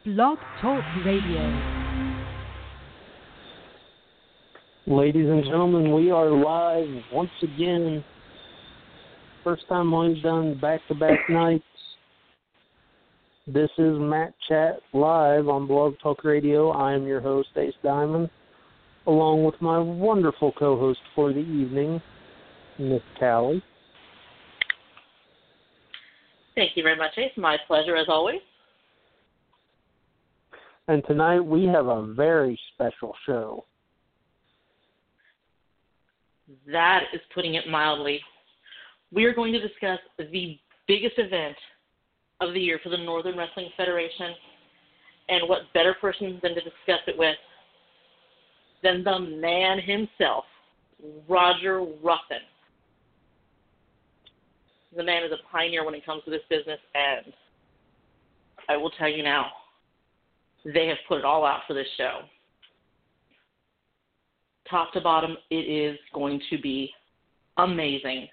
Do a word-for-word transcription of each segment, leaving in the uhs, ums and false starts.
Blog Talk Radio. Ladies and gentlemen, we are live once again. First time we've done back-to-back nights. This is Matt Chat live on Blog Talk Radio. I am your host, Ace Diamond, along with my wonderful co-host for the evening, Miss Callie. Thank you very much, Ace. My pleasure, as always. And tonight we have a very special show. That is putting it mildly. We are going to discuss the biggest event of the year for the Northern Wrestling Federation, and what better person than to discuss it with than the man himself, Roger Ruffin. The man is a pioneer when it comes to this business, and I will tell you now, they have put it all out for this show. Top to bottom, it is going to be amazing.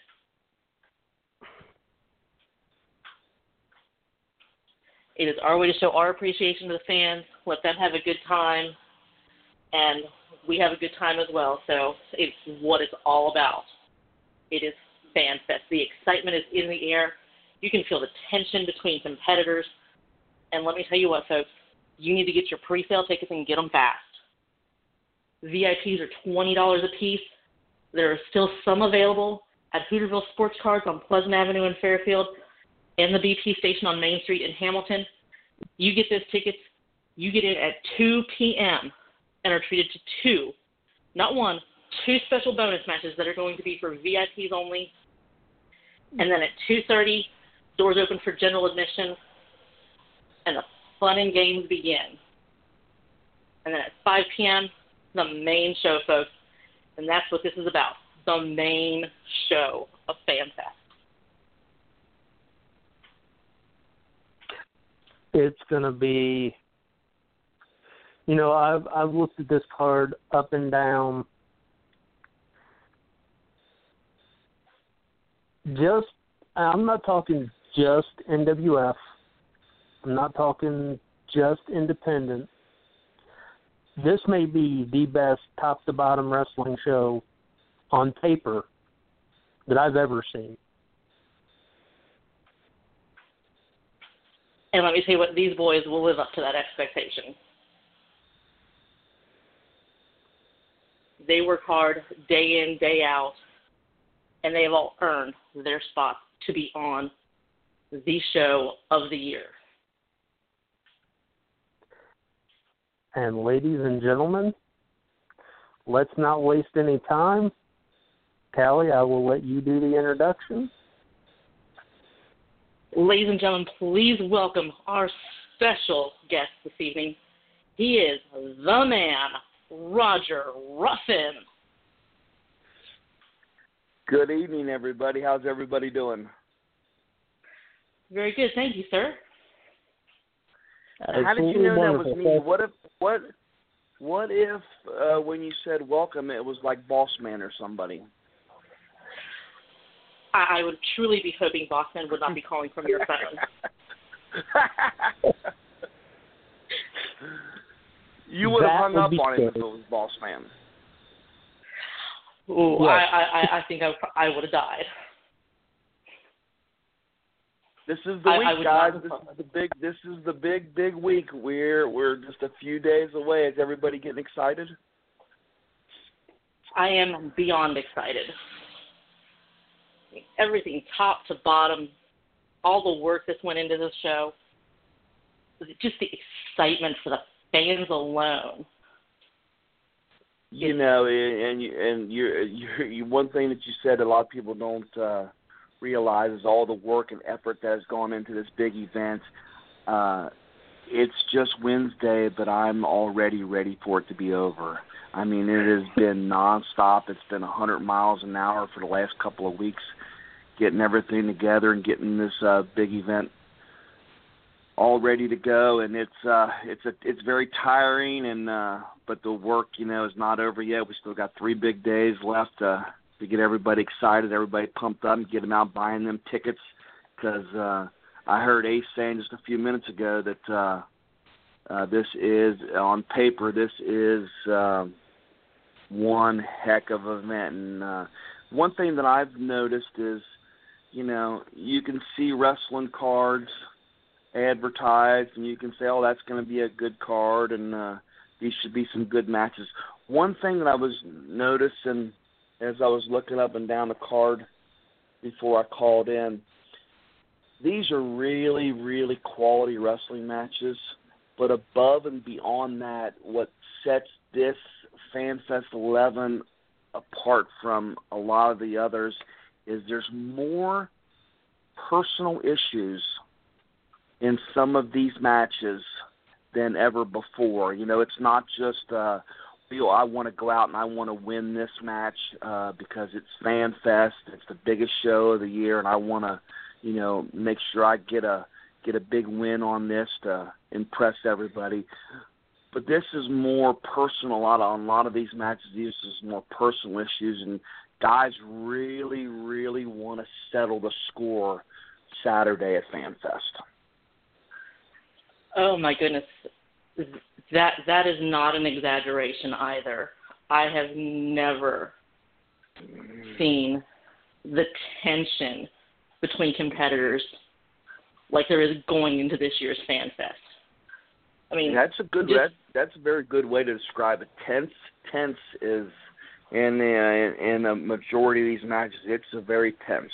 It is our way to show our appreciation to the fans, let them have a good time, and we have a good time as well. So it's what it's all about. It is Fan Fest. The excitement is in the air. You can feel the tension between competitors. And let me tell you what, folks, you need to get your pre-sale tickets and get them fast. V I Ps are twenty dollars a piece. There are still some available at Hooterville Sports Cards on Pleasant Avenue in Fairfield and the B P station on Main Street in Hamilton. You get those tickets, you get in at two p.m. and are treated to two, not one, two special bonus matches that are going to be for V I Ps only. And then at two thirty, doors open for general admission, and the fun and games begin. And then at five p.m., the main show, folks, and that's what this is about, the main show of Fan Fest. It's going to be, you know, I've, I've looked at this card up and down. Just, I'm not talking just N W F. I'm not talking just independent. This may be the best top-to-bottom wrestling show on paper that I've ever seen. And let me tell you what, these boys will live up to that expectation. They work hard day in, day out, and they have all earned their spot to be on the show of the year. And ladies and gentlemen, let's not waste any time. Callie, I will let you do the introduction. Ladies and gentlemen, please welcome our special guest this evening. He is the man, Roger Ruffin. Good evening, everybody. How's everybody doing? Very good. Thank you, sir. How did you know that was me? What if what what if uh, when you said welcome, it was like Boss Man or somebody? I, I would truly be hoping Boss Man would not be calling from your phone. You would have hung up on scary. him if it was Boss Man. Ooh, yes. I, I, I think I, I would have died. This is the I, week, I guys. not... This is the big. This is the big, big week. We're we're just a few days away. Is everybody getting excited? I am beyond excited. Everything, top to bottom, all the work that went into this show, just the excitement for the fans alone. You know, and you and you, you, you one thing that you said a lot of people don't. Uh, realizes all the work and effort that has gone into this big event. Uh, it's just Wednesday, but I'm already ready for it to be over. I mean, it has been nonstop. It's been one hundred miles an hour for the last couple of weeks, getting everything together and getting this uh, big event all ready to go. And it's uh, it's a, it's very tiring, and uh, but the work, you know, is not over yet. We still got three big days left. Uh, to get everybody excited, everybody pumped up, and get them out buying them tickets. Because uh, I heard Ace saying just a few minutes ago that uh, Uh, this is, on paper, this is uh, one heck of an event. And uh, one thing that I've noticed is, you know, you can see wrestling cards advertised, and you can say, oh, that's going to be a good card, and uh, these should be some good matches. One thing that I was noticing as I was looking up and down the card before I called in, these are really, really quality wrestling matches. But above and beyond that, what sets this FanFest eleven apart from a lot of the others is there's more personal issues in some of these matches than ever before. You know, it's not just, uh, you know, I want to go out and I want to win this match uh, because it's FanFest, it's the biggest show of the year, and I want to, you know, make sure I get a get a big win on this to impress everybody. But this is more personal. A lot of, on a lot of these matches, this is more personal issues, and guys really, really want to settle the score Saturday at FanFest. Oh my goodness, that that is not an exaggeration either. I have never seen the tension between competitors like there is going into this year's FanFest. I mean, that's a good. Just, that, that's a very good way to describe it. Tense, tense is in the in a majority of these matches. It's a very tense.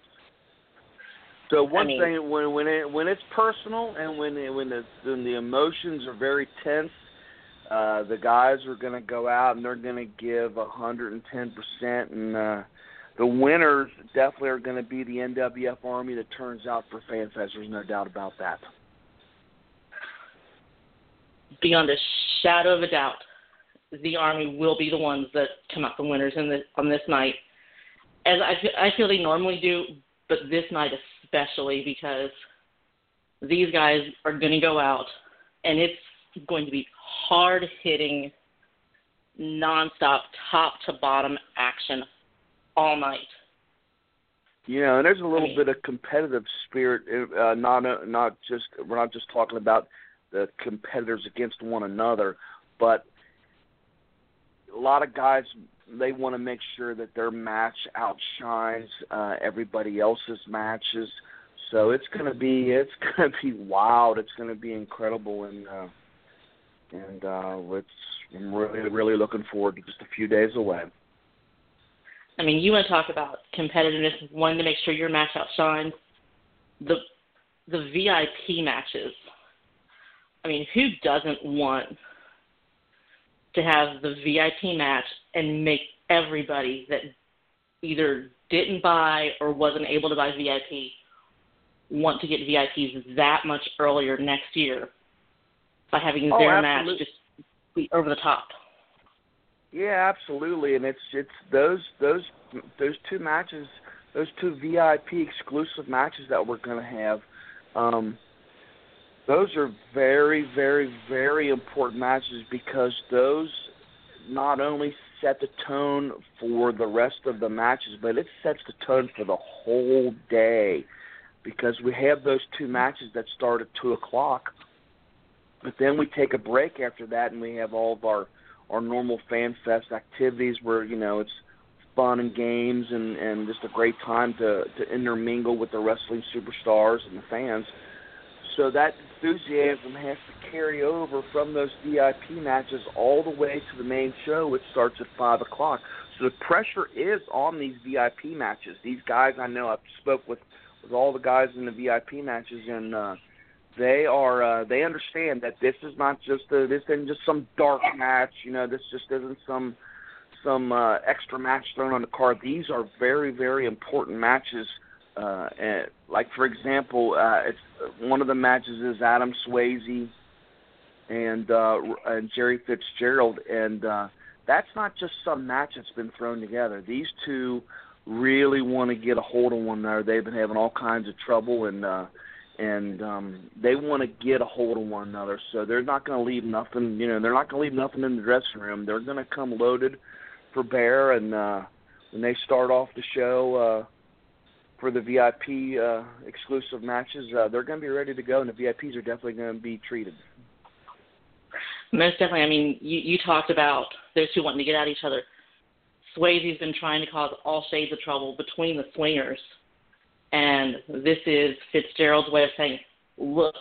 So one I mean, thing when when it when it's personal and when it, when the when the emotions are very tense, uh, the guys are going to go out and they're going to give a hundred and ten percent, and uh, the winners definitely are going to be the N W F Army that turns out for FanFest. There's no doubt about that. Beyond a shadow of a doubt, the Army will be the ones that come out the winners in the, on this night, as I, I feel they normally do, but this night especially, because these guys are going to go out, and it's going to be hard-hitting, nonstop, top-to-bottom action all night. You know, and there's a little I mean, bit of competitive spirit. Uh, not not just we're not just talking about the competitors against one another, but a lot of guys, they want to make sure that their match outshines uh, everybody else's matches. So it's going to be it's going to be wild. It's going to be incredible, and uh, and uh, it's I'm really really looking forward to just a few days away. I mean, you want to talk about competitiveness, wanting to make sure your match outshines the the V I P matches. I mean, who doesn't want to have the V I P match and make everybody that either didn't buy or wasn't able to buy V I P want to get V I Ps that much earlier next year by having oh, their absolutely. match just be over the top? Yeah, absolutely, and it's it's those those those two matches, those two V I P exclusive matches that we're going to have. Um, those are very, very, very important matches because those not only set the tone for the rest of the matches, but it sets the tone for the whole day because we have those two matches that start at two o'clock, but then we take a break after that and we have all of our our normal FanFest activities where, you know, it's fun and games and, and just a great time to, to intermingle with the wrestling superstars and the fans. So that enthusiasm has to carry over from those V I P matches all the way to the main show, which starts at five o'clock. So the pressure is on these V I P matches. These guys, I know I've spoke with, with all the guys in the V I P matches, and uh, They are. Uh, they understand that this is not just a, this isn't just some dark match. You know, this just isn't some some uh, extra match thrown on the card. These are very, very important matches. Uh, and, like for example, uh, it's one of the matches is Adam Swayze and uh, and Jerry Fitzgerald, and uh, that's not just some match that's been thrown together. These two really want to get a hold of one another. They've been having all kinds of trouble, and uh, and um, they want to get a hold of one another. So they're not going to leave nothing. You know, they're not going to leave nothing in the dressing room. They're going to come loaded for bear, and uh, when they start off the show uh, for the V I P uh, exclusive matches, uh, they're going to be ready to go, and the V I Ps are definitely going to be treated. Most definitely. I mean, you, you talked about those two wanting to get at each other. Swayze's been trying to cause all shades of trouble between the swingers, and this is Fitzgerald's way of saying, look,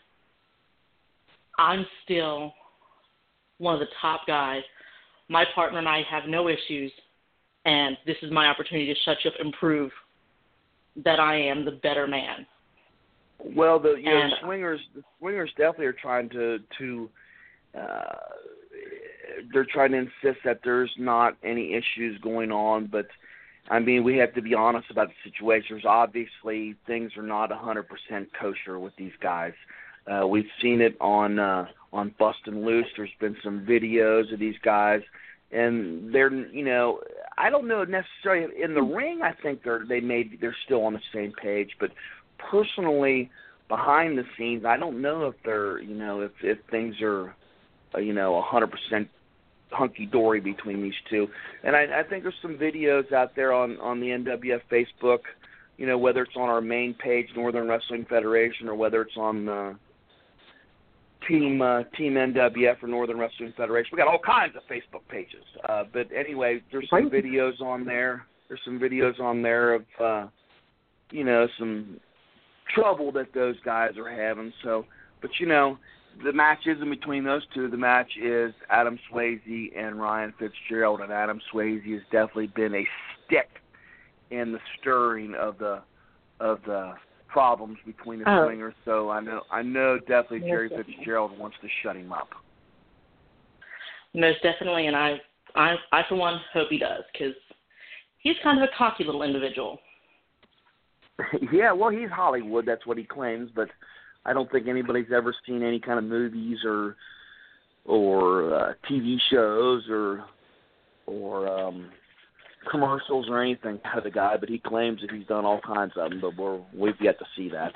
I'm still one of the top guys. My partner and I have no issues, and this is my opportunity to shut you up and prove that I am the better man. Well, the you and, know, swingers, the swingers definitely are trying to to uh, they're trying to insist that there's not any issues going on. But I mean, we have to be honest about the situation. Obviously, things are not one hundred percent kosher with these guys. Uh, we've seen it on uh, on Bustin' Loose. There's been some videos of these guys, and they're you know I don't know necessarily in the ring. I think they're they may they're still on the same page, but personally, behind the scenes, I don't know if they're, you know, if, if things are, uh, you know, one hundred percent hunky-dory between these two. And I, I think there's some videos out there on, on the N W F Facebook, you know, whether it's on our main page, Northern Wrestling Federation, or whether it's on uh, Team uh, Team N W F or Northern Wrestling Federation. We got all kinds of Facebook pages. Uh, but anyway, there's some videos on there. There's some videos on there of, uh, you know, some trouble that those guys are having. So, but you know, the match isn't between those two. The match is Adam Swayze and Ryan Fitzgerald, and Adam Swayze has definitely been a stick in the stirring of the of the problems between the oh. swingers. So I know I know definitely Jerry Fitzgerald wants to shut him up. Most definitely, and I I I for one hope he does, because he's kind of a cocky little individual. Yeah, well, he's Hollywood. That's what he claims, but I don't think anybody's ever seen any kind of movies or or uh, T V shows or or um, commercials or anything out of the guy. But he claims that he's done all kinds of them, but we're, we've yet to see that.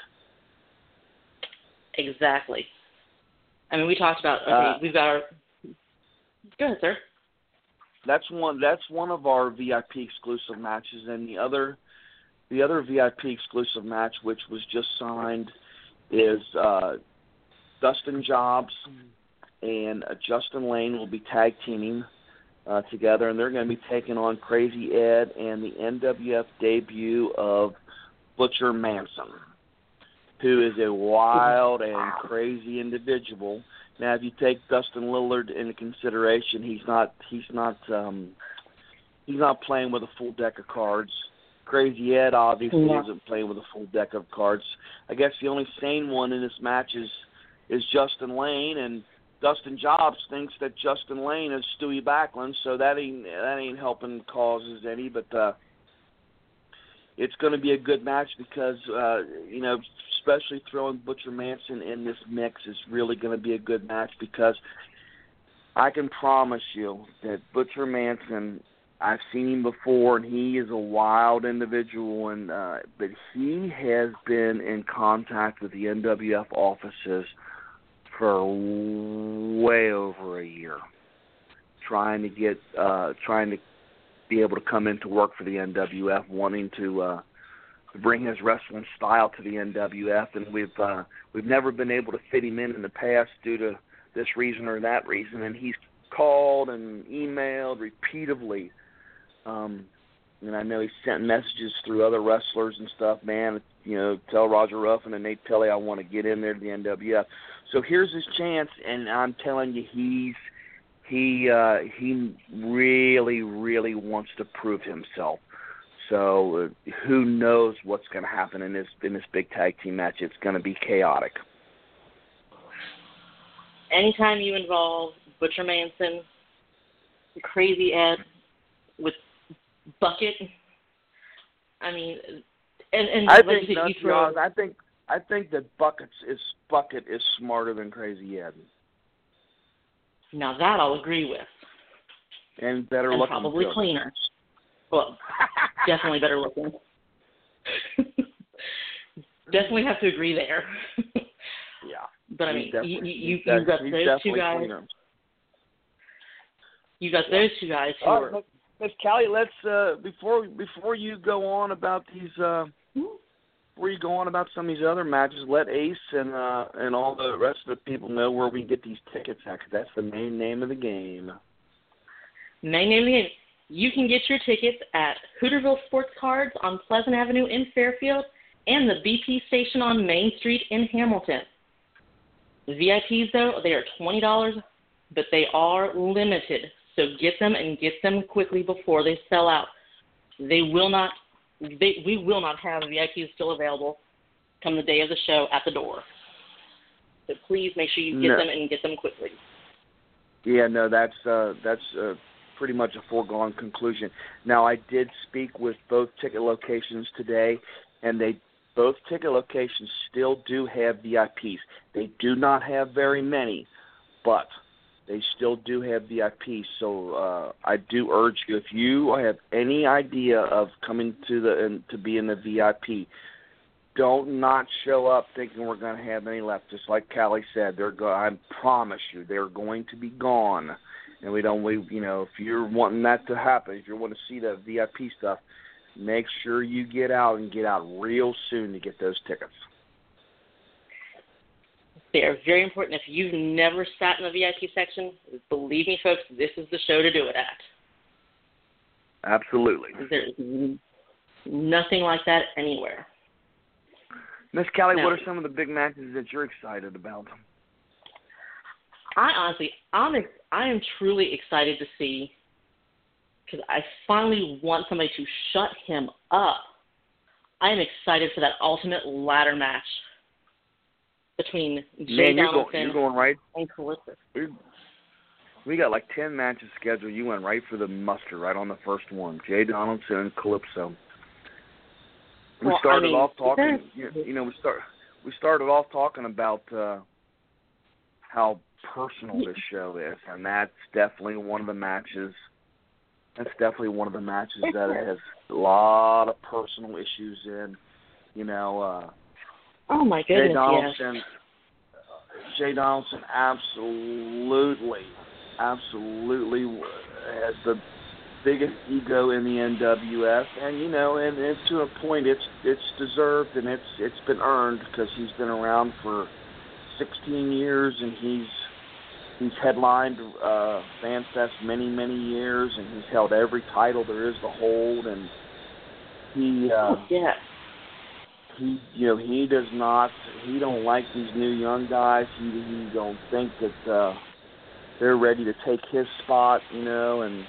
Exactly. I mean, we talked about. Okay, uh, we've got our. Go ahead, sir. That's one. That's one of our V I P exclusive matches, and the other. The other V I P exclusive match, which was just signed, is uh, Dustin Jobs and uh, Justin Lane will be tag teaming uh, together, and they're going to be taking on Crazy Ed and the N W F debut of Butcher Manson, who is a wild and crazy individual. Now, if you take Dustin Lillard into consideration, he's not he's not um, he's not playing with a full deck of cards. Crazy Ed obviously yeah. isn't playing with a full deck of cards. I guess the only sane one in this match is is Justin Lane, and Dustin Jobs thinks that Justin Lane is Stewie Backlund, so that ain't that ain't helping causes any. But uh, it's going to be a good match because uh, you know, especially throwing Butcher Manson in this mix is really going to be a good match because I can promise you that Butcher Manson. I've seen him before, and he is a wild individual, and uh, but he has been in contact with the N W F offices for way over a year, trying to get, uh, trying to be able to come into work for the N W F, wanting to uh, bring his wrestling style to the N W F, and we've uh, we've never been able to fit him in in the past due to this reason or that reason, and he's called and emailed repeatedly. Um, and I know he sent messages through other wrestlers and stuff, man, you know, tell Roger Ruffin and Nate Pelly I want to get in there to the N W F. So here's his chance, and I'm telling you, he's he uh, he really, really wants to prove himself. So uh, who knows what's going to happen in this in this big tag team match? It's going to be chaotic. Anytime you involve Butcher Manson, Crazy Ed with Bucket, I mean, and, and I like think you, no, you throw, honest, I think I think that Buckets is Bucket is smarter than Crazy Ed. Now that I'll agree with, and better and looking, probably too. cleaner. Well, definitely better looking. Definitely have to agree there. Yeah, but I mean, you, you, you you've got those two guys. Cleaner. You got those two guys who All are. right, Miss Callie, let's uh, before before you go on about these uh, before you go on about some of these other matches, let Ace and uh, and all the rest of the people know where we can get these tickets at, 'cause that's the main name of the game. Main name of the game. You can get your tickets at Hooterville Sports Cards on Pleasant Avenue in Fairfield and the B P station on Main Street in Hamilton. The V I Ps, though, they are twenty dollars, but they are limited. So get them and get them quickly before they sell out. They will not, they, we will not have V I Ps still available come the day of the show at the door. So please make sure you get no. them and get them quickly. Yeah, no, that's uh, that's uh, pretty much a foregone conclusion. Now, I did speak with both ticket locations today, and they both ticket locations still do have V I Ps. They do not have very many, but they still do have V I Ps. So uh, I do urge you, if you have any idea of coming to the and to be in the V I P, don't not show up thinking we're going to have any left. Just like Callie said, they're go- I promise you, they're going to be gone. And we don't, we, you know, if you're wanting that to happen, if you want to see the V I P stuff, make sure you get out and get out real soon to get those tickets. They are very important. If you've never sat in the V I P section, believe me, folks, this is the show to do it at. Absolutely. There's nothing like that anywhere. Miss Callie, now, what are some of the big matches that you're excited about? I honestly, I'm, I am truly excited to see, because I finally want somebody to shut him up. I am excited for that ultimate ladder match between Jay Man, you're, Donaldson go, you're going right. and Calypso. We got like ten matches scheduled. You went right for the muster, right on the first one. Jay Donaldson and Calypso. We well, started I mean, off talking. You, you know, we start. We started off talking about uh, how personal this show is, and that's definitely one of the matches. That's definitely one of the matches that has a lot of personal issues in. You know. Uh, oh my goodness! Jay Donaldson. Yes. Jay Donaldson absolutely, absolutely has the biggest ego in the N W F, and you know, and, and to a point, it's it's deserved and it's it's been earned because he's been around for sixteen years and he's he's headlined uh, FanFest many many years and he's held every title there is to hold, and he uh, oh, yes. he you know he does not he don't like these new young guys. He he don't think that uh, they're ready to take his spot, you know, and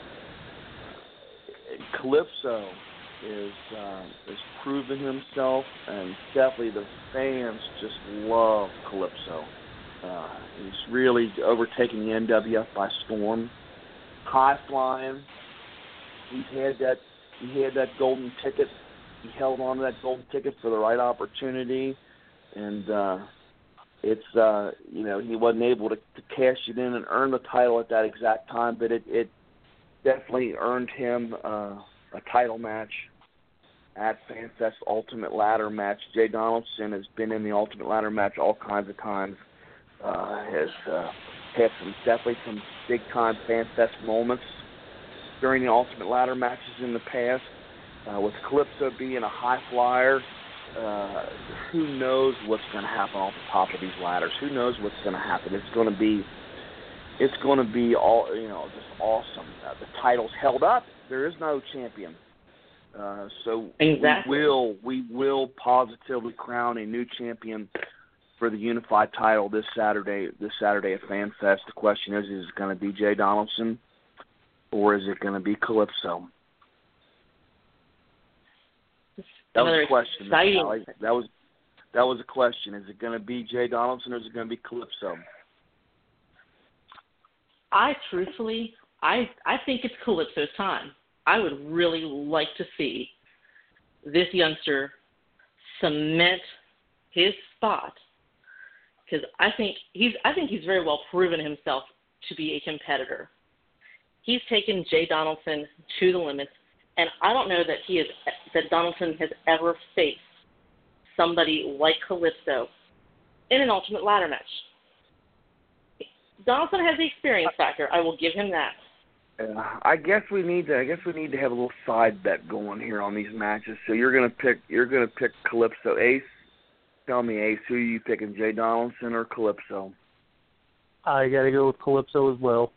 Calypso is uh, is proving himself, and definitely the fans just love Calypso. Uh, he's really overtaking the N W F by storm. High flying. He's had that he had that golden ticket. He held on to that golden ticket for the right opportunity, and uh, it's uh, you know he wasn't able to, to cash it in and earn the title at that exact time, but it, it definitely earned him uh, a title match at FanFest Ultimate Ladder match. Jay Donaldson has been in the Ultimate Ladder match all kinds of times. Uh, has uh, had some definitely some big time FanFest moments during the Ultimate Ladder matches in the past. Uh, with Calypso being a high flyer, uh, who knows what's going to happen off the top of these ladders? Who knows what's going to happen? It's going to be, it's going to be all you know, just awesome. Uh, the title's held up. There is no champion, uh, so exactly. we will we will positively crown a new champion for the unified title this Saturday. This Saturday at FanFest. The question is: is it going to be Jay Donaldson, or is it going to be Calypso? That was a question. Exciting. That was that was a question. Is it going to be Jay Donaldson or is it going to be Calypso? I truthfully, I I think it's Calypso's time. I would really like to see this youngster cement his spot because I think he's I think he's very well proven himself to be a competitor. He's taken Jay Donaldson to the limits. And I don't know that he is that Donaldson has ever faced somebody like Calypso in an Ultimate Ladder match. Donaldson has the experience factor. I will give him that. Uh, I guess we need to. I guess we need to have a little side bet going here on these matches. So you're gonna pick. You're gonna pick Calypso. Ace, tell me, Ace, who are you picking? Jay Donaldson or Calypso? I got to go with Calypso as well.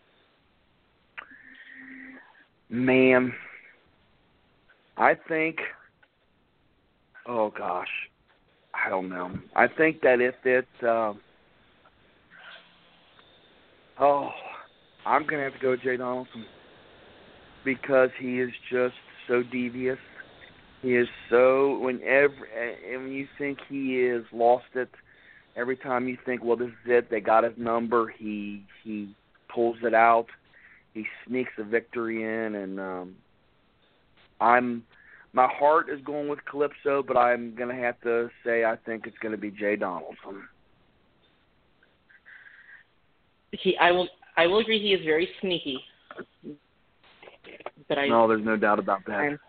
Man, I think. Oh gosh, I don't know. I think that if it. Uh, oh. I'm going to have to go with Jay Donaldson because he is just so devious. He is so, whenever, and when you think he is lost it, every time you think, well, this is it, they got his number, he he pulls it out, he sneaks a victory in, and um, I'm, my heart is going with Calypso, but I'm going to have to say I think it's going to be Jay Donaldson. He, I will. I will agree he is very sneaky. But I, no, there's no doubt about that. I'm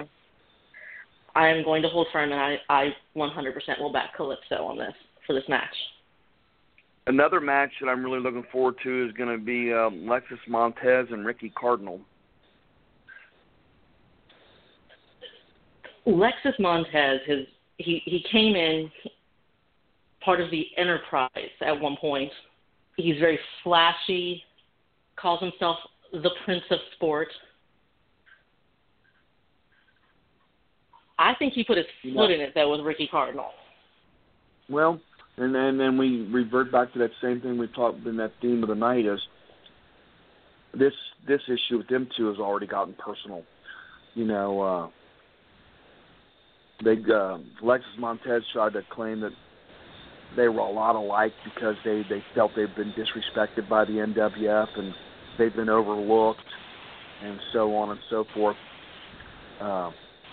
I am going to hold firm, and I, I one hundred percent will back Calypso on this for this match. Another match that I'm really looking forward to is going to be um, Lexus Montez and Ricky Cardinal. Lexus Montez, his he, he came in part of the Enterprise at one point. He's very flashy, calls himself the Prince of Sport. I think he put his foot in it, though, with Ricky Cardinal. Well, and then and we revert back to that same thing we talked in that theme of the night is this this issue with them two has already gotten personal. You know, uh, they uh, Lexus Montez tried to claim that they were a lot alike because they, they felt they've been disrespected by the N W F and they've been overlooked and so on and so forth. Uh,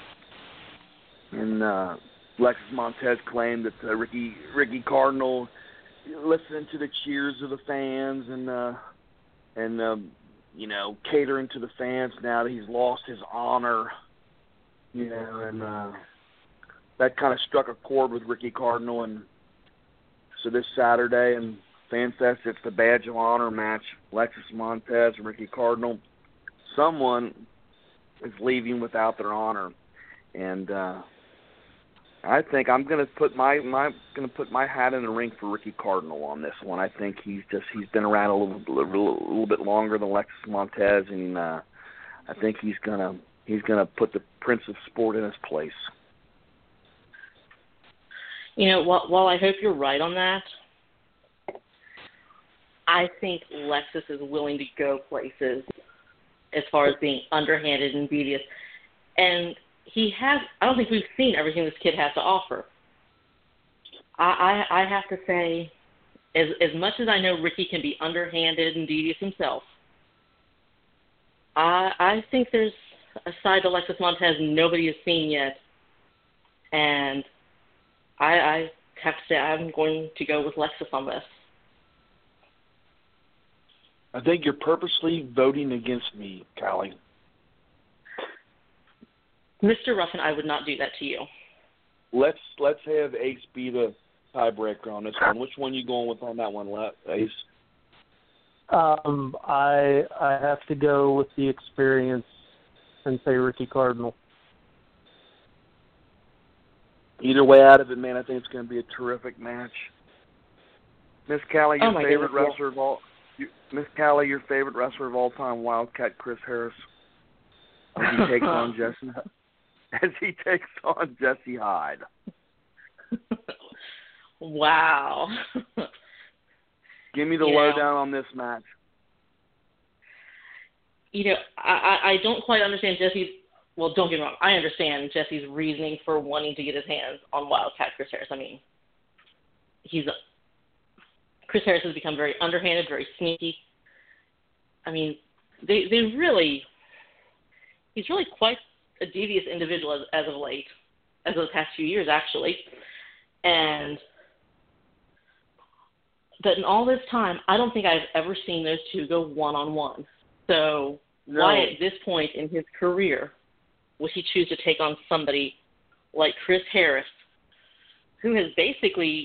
and uh, Lexus Montez claimed that uh, Ricky Ricky Cardinal listened to the cheers of the fans and uh, and um, you know catering to the fans now that he's lost his honor. You know, and uh, that kind of struck a chord with Ricky Cardinal. And so this Saturday in FanFest, it's the Badge of Honor match. Lexus Montez and Ricky Cardinal. Someone is leaving without their honor, and uh, I think I'm going to put my my going to put my hat in the ring for Ricky Cardinal on this one. I think he's just he's been around a little little, little bit longer than Lexus Montez, and uh, I think he's gonna he's gonna put the Prince of Sport in his place. You know, while, while I hope you're right on that, I think Lexus is willing to go places as far as being underhanded and devious. And he has, I don't think we've seen everything this kid has to offer. I, I, I have to say, as, as much as I know Ricky can be underhanded and devious himself, I, I think there's a side to Lexus Montez nobody has seen yet. And I, I have to say I'm going to go with Lexus on this. I think you're purposely voting against me, Callie. Mister Ruffin, I would not do that to you. Let's let's have Ace be the tiebreaker on this one. Which one you going with on that one, Ace? Um, I I have to go with the experience and say Ricky Cardinal. Either way out of it, man, I think it's going to be a terrific match. Miss Callie, your oh favorite goodness, wrestler of all, you, Miss Callie, your favorite wrestler of all time, Wildcat Chris Harris, as he takes on Jesse, as he takes on Jesse Hyde. Wow. Give me the you lowdown know, on this match. You know, I, I don't quite understand Jesse's. Well, don't get me wrong. I understand Jesse's reasoning for wanting to get his hands on Wildcat Chris Harris. I mean, he's a, Chris Harris has become very underhanded, very sneaky. I mean, they they really he's really quite a devious individual as, as of late, as of the past few years, actually. And but in all this time, I don't think I've ever seen those two go one on one. So no. Why at this point in his career would he choose to take on somebody like Chris Harris, who has basically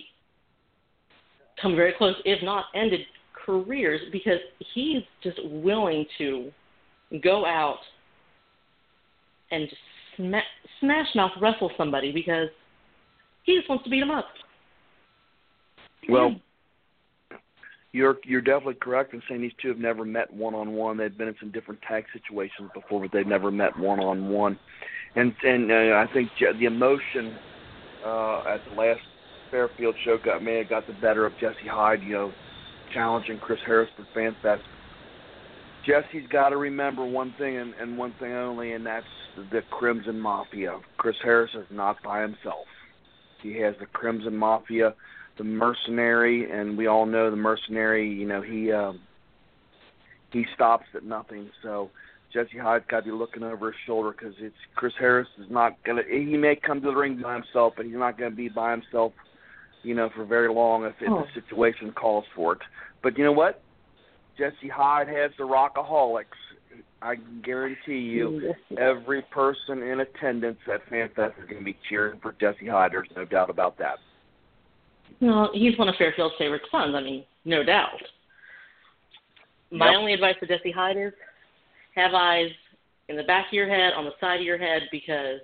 come very close, if not ended, careers because he's just willing to go out and just sma- smash mouth wrestle somebody because he just wants to beat him up. Well, you're you're definitely correct in saying these two have never met one-on-one. They've been in some different tag situations before, but they've never met one-on-one. And and uh, I think the emotion uh, at the last Fairfield show got may have got the better of Jesse Hyde, you know, challenging Chris Harris for FanFest. Jesse's got to remember one thing and, and one thing only, and that's the Crimson Mafia. Chris Harris is not by himself. He has the Crimson Mafia, the Mercenary, and we all know the Mercenary, you know, he um, he stops at nothing. So Jesse Hyde's got to be looking over his shoulder because it's Chris Harris is not going to – he may come to the ring by himself, but he's not going to be by himself, you know, for very long if, if oh. the situation calls for it. But you know what? Jesse Hyde has the Rockaholics. I can guarantee you every person in attendance at FanFest is going to be cheering for Jesse Hyde. There's no doubt about that. Well, he's one of Fairfield's favorite sons. I mean, no doubt. My Yep. only advice to Jesse Hyde is have eyes in the back of your head, on the side of your head, because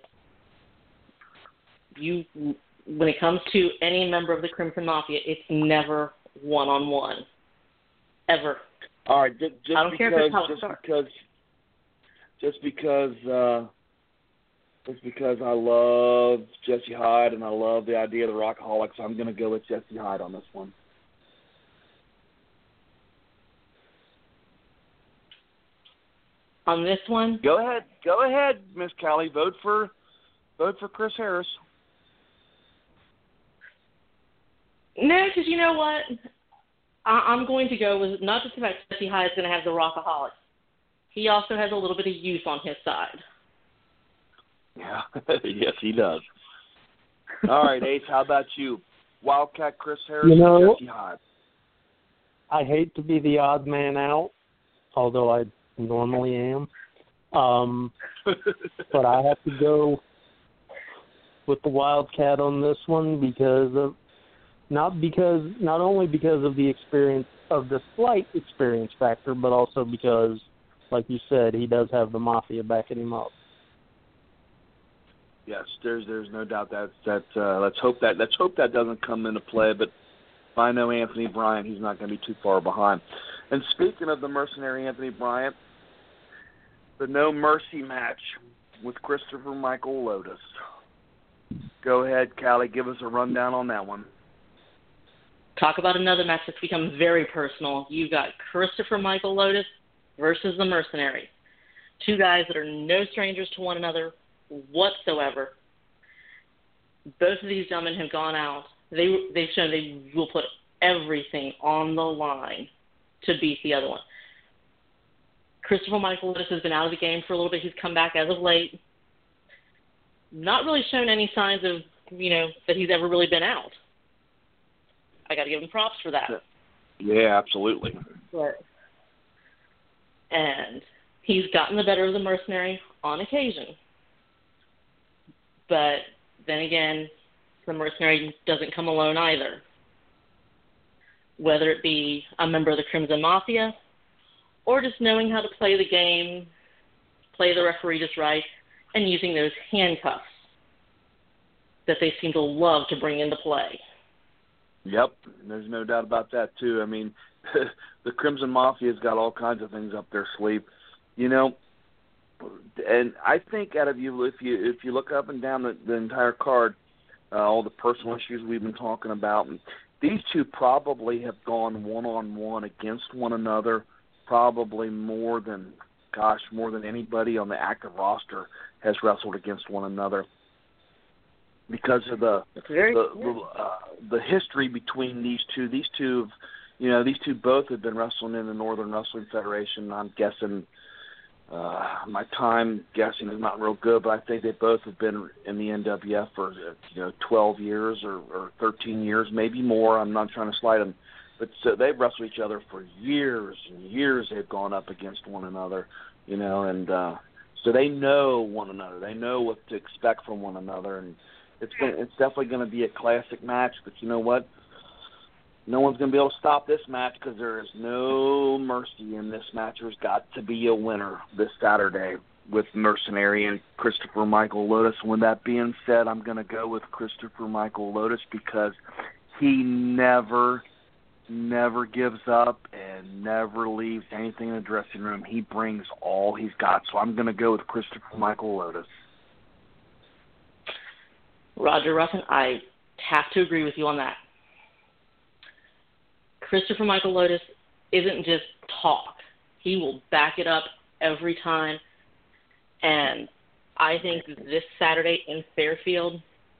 you, when it comes to any member of the Crimson Mafia, it's never one-on-one. Ever. All right, just, just I don't because, care if it's how it just starts. because, just because, uh, just because I love Jesse Hyde and I love the idea of the Rockaholics, I'm going to go with Jesse Hyde on this one. On this one, Go ahead, go ahead, Miss Callie. Vote for, vote for Chris Harris. no, because you know what? I, I'm going to go with not just the fact Jesse Hyde is going to have the Rockaholics. He also has a little bit of youth on his side. Yeah, yes, he does. All right, Ace, how about you? Wildcat Chris Harris You know, or Jesse Hyde? I hate to be the odd man out, although I normally am. Um, but I have to go with the Wildcat on this one because of not because not only because of the experience of the slight experience factor, but also because, like you said, he does have the Mafia backing him up. Yes, there's there's no doubt that that uh, let's hope that let's hope that doesn't come into play. But if I know Anthony Bryant, he's not going to be too far behind. And speaking of the Mercenary Anthony Bryant, the No Mercy match with Christopher Michael Lotus. Go ahead, Callie, give us a rundown on that one. Talk about another match that's become very personal. You've got Christopher Michael Lotus versus the Mercenary. Two guys that are no strangers to one another whatsoever. Both of these gentlemen have gone out. They, they've shown they will put everything on the line to beat the other one. Christopher Michael Lotus has been out of the game for a little bit. He's come back as of late. Not really shown any signs of, you know, that he's ever really been out. I got to give him props for that. Yeah, absolutely. But, and he's gotten the better of the Mercenary on occasion. But then again, the Mercenary doesn't come alone either. Whether it be a member of the Crimson Mafia or just knowing how to play the game, play the referee just right, and using those handcuffs that they seem to love to bring into play. Yep, there's no doubt about that, too. I mean, the Crimson Mafia's got all kinds of things up their sleeve. You know, and I think out of you, if you if you look up and down the, the entire card, uh, all the personal issues we've been talking about, and these two probably have gone one-on-one against one another probably more than, gosh, more than anybody on the active roster has wrestled against one another because of the very the, the, uh, the history between these two. These two, you know, these two both have been wrestling in the Northern Wrestling Federation. I'm guessing uh, my time guessing is not real good, but I think they both have been in the N W F for, you know, twelve years or, or thirteen years, maybe more. I'm not trying to slide them. But so they've wrestled each other for years and years. They've gone up against one another, you know, and uh, so they know one another. They know what to expect from one another, and it's been, it's definitely going to be a classic match. But you know what? no one's going to be able to stop this match because there is no mercy in this match. There's got to be a winner this Saturday with Mercenary and Christopher Michael Lotus. And with that being said, I'm going to go with Christopher Michael Lotus because he never, never gives up and never leaves anything in the dressing room. He brings all he's got. So I'm going to go with Christopher Michael Lotus. Roger Ruffin, I have to agree with you on that. Christopher Michael Lotus isn't just talk. He will back it up every time. And I think this Saturday in Fairfield,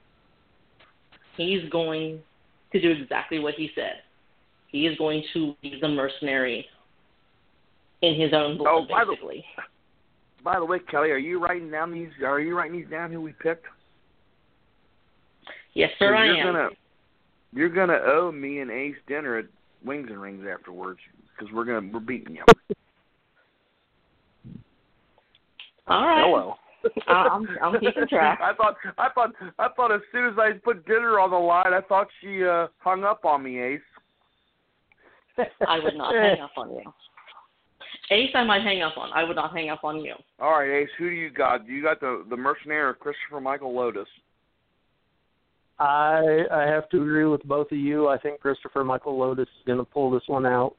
he's going to do exactly what he said. He is going to leave the Mercenary in his own blood, oh, by basically. The, by the way, Kelly, are you writing down these? Are you writing these down? Who we picked? Yes, sir, I you're am. Gonna, you're gonna owe me and Ace dinner at Wings and Rings afterwards because we're gonna we're beating you. All right. Hello. I'm, I'm keeping track. I thought I thought I thought as soon as I put dinner on the line, I thought she uh, hung up on me, Ace. I would not hang up on you. Ace, I might hang up on. I would not hang up on you. All right, Ace. Who do you got? Do you got the the Mercenary or Christopher Michael Lotus? I I have to agree with both of you. I think Christopher Michael Lotus is going to pull this one out.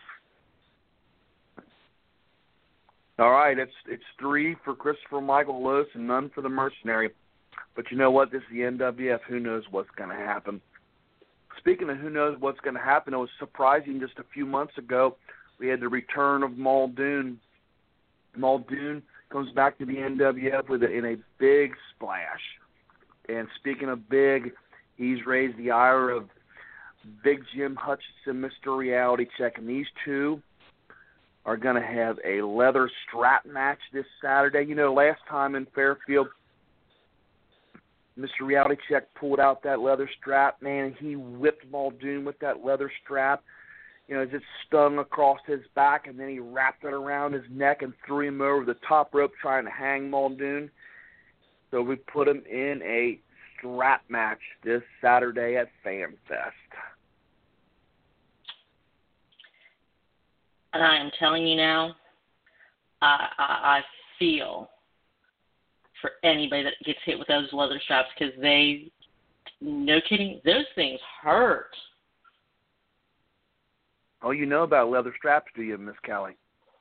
All right, it's it's three for Christopher Michael Lotus and none for the Mercenary. But you know what? This is the N W F. Who knows what's going to happen? Speaking of who knows what's going to happen, it was surprising just a few months ago. We had the return of Muldoon. Muldoon comes back to the N W F with a, in a big splash. And speaking of big, he's raised the ire of Big Jim Hutchinson, Mister Reality Check. And these two are going to have a leather strap match this Saturday. You know, last time in Fairfield, Mister Reality Check pulled out that leather strap. Man, he whipped Muldoon with that leather strap. You know, as it stung across his back, and then he wrapped it around his neck and threw him over the top rope trying to hang Muldoon. So we put him in a strap match this Saturday at FanFest. And I am telling you now, I, I, I feel for anybody that gets hit with those leather straps because they, no kidding, those things hurt. Oh, you know about leather straps, do you, Miss Kelly?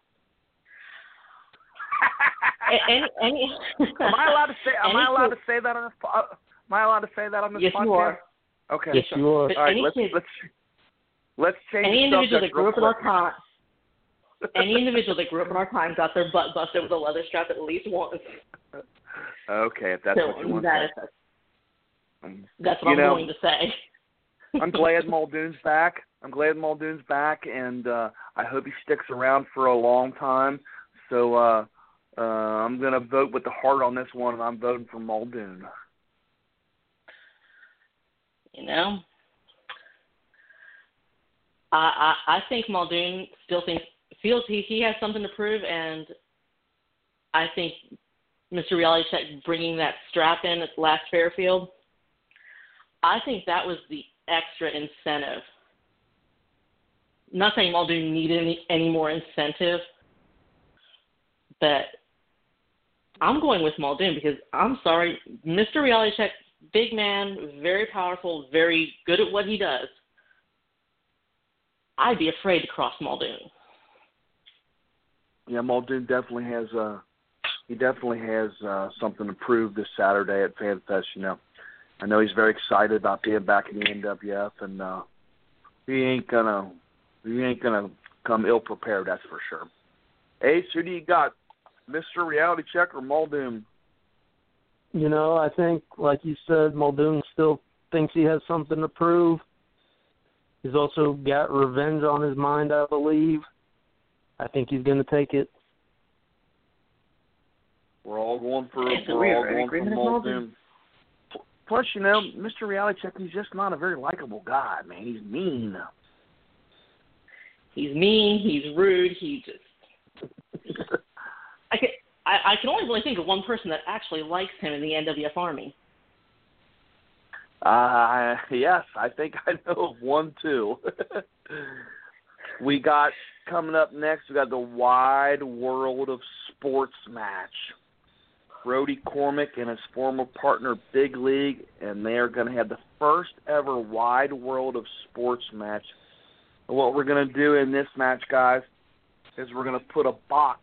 Any, any, am I allowed to say? Am I allowed to say that on? A, uh, am I allowed to say that on this yes, podcast? Yes, you are. Okay. Yes, you are. But all right, let's kid, let's let's change. Any the individual that grew up in our quick. time, any individual that grew up in our time got their butt busted with a leather strap at least once. Okay, if that's so what you want that to is, say. That's what you I'm know, going to say. I'm glad Muldoon's back. I'm glad Muldoon's back, and uh, I hope he sticks around for a long time. So uh, uh, I'm going to vote with the heart on this one, and I'm voting for Muldoon. You know, I, I I think Muldoon still thinks feels he, he has something to prove, and I think Mister Reality Check bringing that strap in at last Fairfield, I think that was the extra incentive. Not saying Muldoon needed any, any more incentive, but I'm going with Muldoon because I'm sorry, Mister Reality Check, big man, very powerful, very good at what he does. I'd be afraid to cross Muldoon. Yeah, Muldoon definitely has uh, he definitely has uh, something to prove this Saturday at FanFest. You know, I know he's very excited about being back in the N W F, and uh, he ain't gonna he ain't gonna come ill prepared. That's for sure. Ace, who do you got, Mister Reality Check or Muldoon? You know, I think, like you said, Muldoon still thinks he has something to prove. He's also got revenge on his mind, I believe. I think he's going to take it. We're all going for Yes, we're we all are in going for agreement with Muldoon. Plus, you know, Mister Reality Check, he's just not a very likable guy, man. He's mean. He's mean. He's rude. He just. I can I, I can only really think of one person that actually likes him in the N W F Army. Uh, yes, I think I know of one, too. We got, coming up next, we got the Wide World of Sports match. Brody Cormick and his former partner, Big League, and they are going to have the first ever Wide World of Sports match. And what we're going to do in this match, guys, is we're going to put a box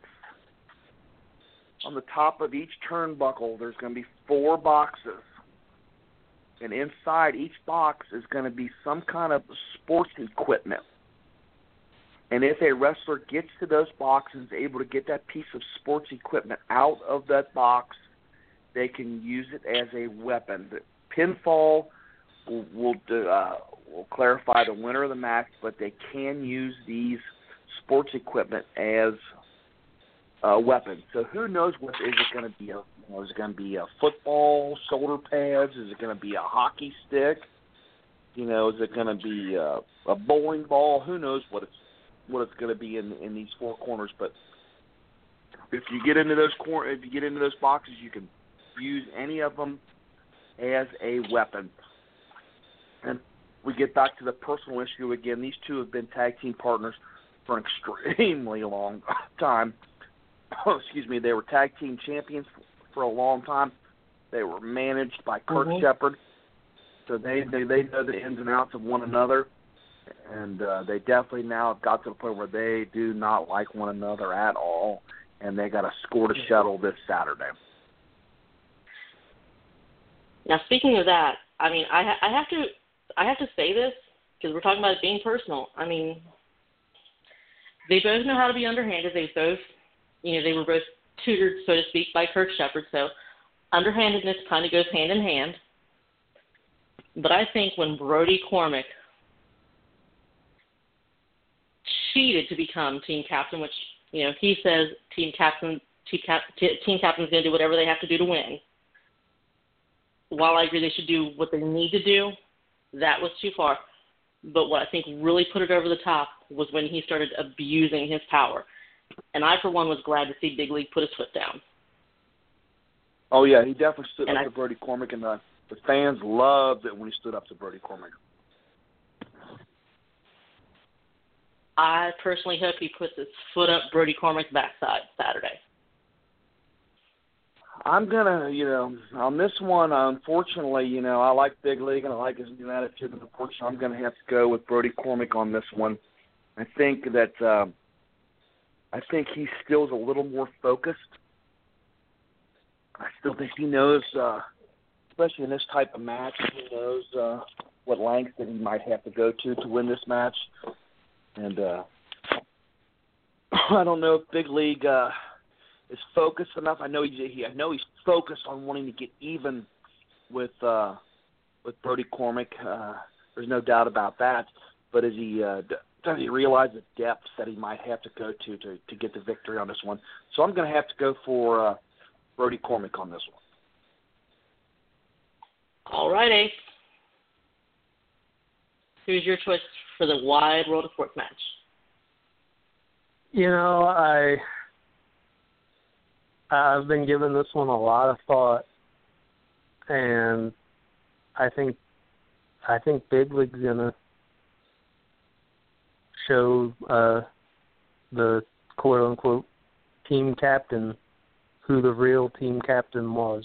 on the top of each turnbuckle. There's going to be four boxes. And inside each box is going to be some kind of sports equipment. And if a wrestler gets to those boxes, is able to get that piece of sports equipment out of that box, they can use it as a weapon. The pinfall will, will, uh, will clarify the winner of the match, but they can use these sports equipment as a weapon. So who knows what is it going to be? A, you know, is it going to be a football, shoulder pads? Is it going to be a hockey stick? You know, is it going to be a, a bowling ball? Who knows what it's what it's going to be in in these four corners? But if you get into those cor- if you get into those boxes, you can use any of them as a weapon. And we get back to the personal issue again. These two have been tag team partners for an extremely long time. Excuse me. They were tag team champions for a long time. They were managed by Kurt Mm-hmm. Shepard, so they, they they know the ins and outs of one another. And uh, they definitely now have got to the point where they do not like one another at all, and they got to score to settle this Saturday. Now, speaking of that, I mean, I, ha- I have to I have to say this because we're talking about it being personal. I mean, they both know how to be underhanded. They both, you know, they were both tutored, so to speak, by Kirk Shepard. So underhandedness kind of goes hand in hand. But I think when Brody Cormick cheated to become team captain, which, you know, he says team captain, team, cap, team captain's going to do whatever they have to do to win. While I agree they should do what they need to do, that was too far. But what I think really put it over the top was when he started abusing his power. And I, for one, was glad to see Big League put his foot down. Oh, yeah, he definitely stood and up I, to Brody Cormick, and the, the fans loved it when he stood up to Brody Cormick. I personally hope he puts his foot up Brody Cormick's backside Saturday. I'm going to, you know, on this one, unfortunately, you know, I like Big League and I like his new attitude, and unfortunately I'm going to have to go with Brody Cormick on this one. I think that, uh, I think he still is a little more focused. I still think he knows, uh, especially in this type of match, he knows uh, what lengths that he might have to go to to win this match. And uh, I don't know if Big League uh, is focused enough. I know he's he, I know he's focused on wanting to get even with uh, with Brody Cormick. Uh, there's no doubt about that. But is he uh, does he realize the depths that he might have to go to to, to get the victory on this one? So I'm going to have to go for uh, Brody Cormick on this one. All right, Ace. Who's your choice for the Wide World of Sports match? You know, I I've been giving this one a lot of thought, and I think I think Big League's gonna show uh, the quote unquote team captain who the real team captain was.